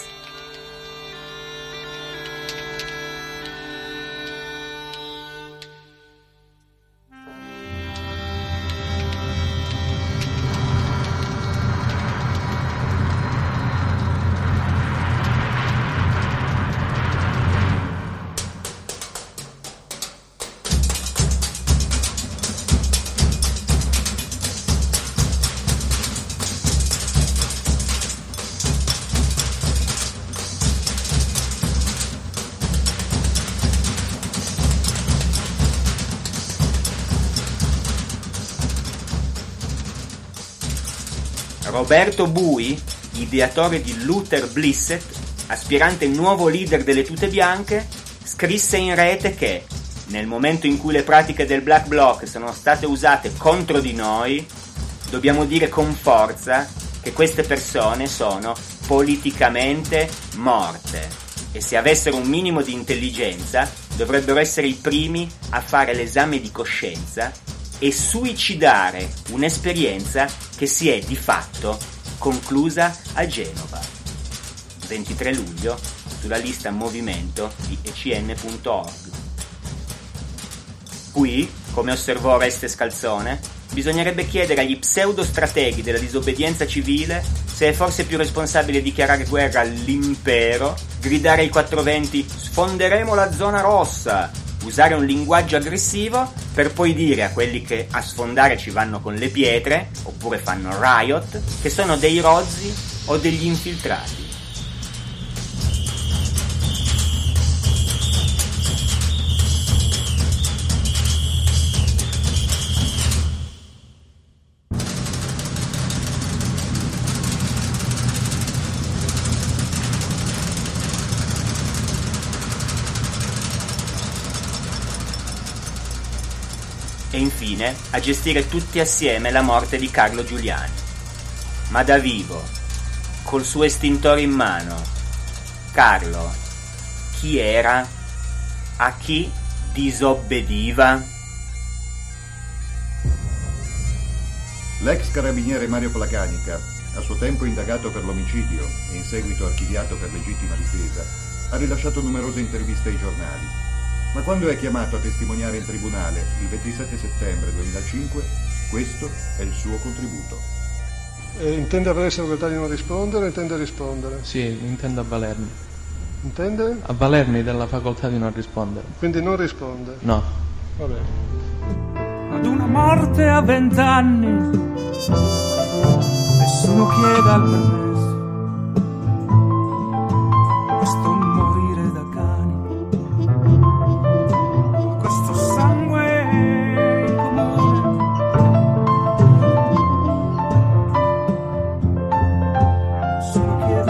Roberto Bui, ideatore di Luther Blissett, aspirante nuovo leader delle tute bianche, scrisse in rete che, nel momento in cui le pratiche del Black Bloc sono state usate contro di noi, dobbiamo dire con forza che queste persone sono politicamente morte e se avessero un minimo di intelligenza dovrebbero essere i primi a fare l'esame di coscienza e suicidare un'esperienza che si è di fatto conclusa a Genova. 23 luglio sulla lista movimento di ecn.org. Qui, come osservò Oreste Scalzone, bisognerebbe chiedere agli pseudo-strateghi della disobbedienza civile se è forse più responsabile dichiarare guerra all'impero, gridare ai 420 «sfonderemo la zona rossa», usare un linguaggio aggressivo per poi dire a quelli che a sfondare ci vanno con le pietre oppure fanno riot che sono dei rozzi o degli infiltrati. E infine a gestire tutti assieme la morte di Carlo Giuliani. Ma da vivo, col suo estintore in mano, Carlo, chi era? A chi disobbediva? L'ex carabiniere Mario Placanica, a suo tempo indagato per l'omicidio e in seguito archiviato per legittima difesa, ha rilasciato numerose interviste ai giornali. Ma quando è chiamato a testimoniare in tribunale il 27 settembre 2005, Questo è il suo contributo. Intende avvalersi della facoltà di non rispondere o intende rispondere? Sì, intendo avvalermi. Intende? Avvalermi della facoltà di non rispondere. Quindi non risponde? No. Va bene. Ad una morte a 20 anni nessuno chieda il permesso. Questo morire da cani, questo sangue in comune. Nessuno chiede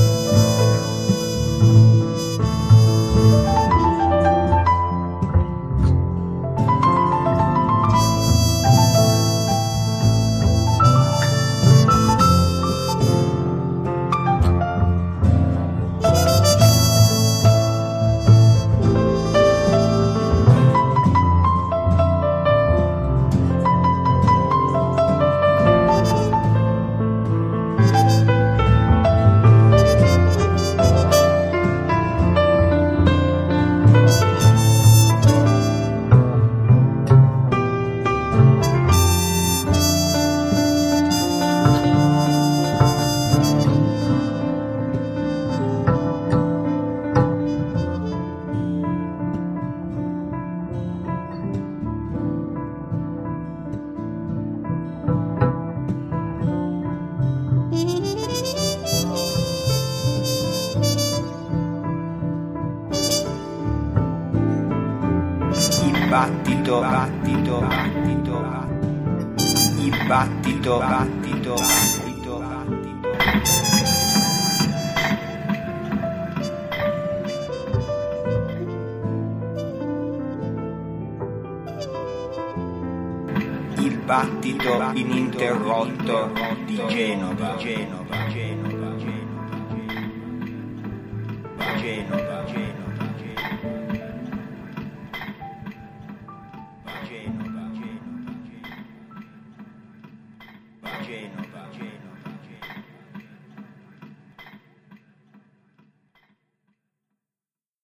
Il battito ininterrotto di Genova.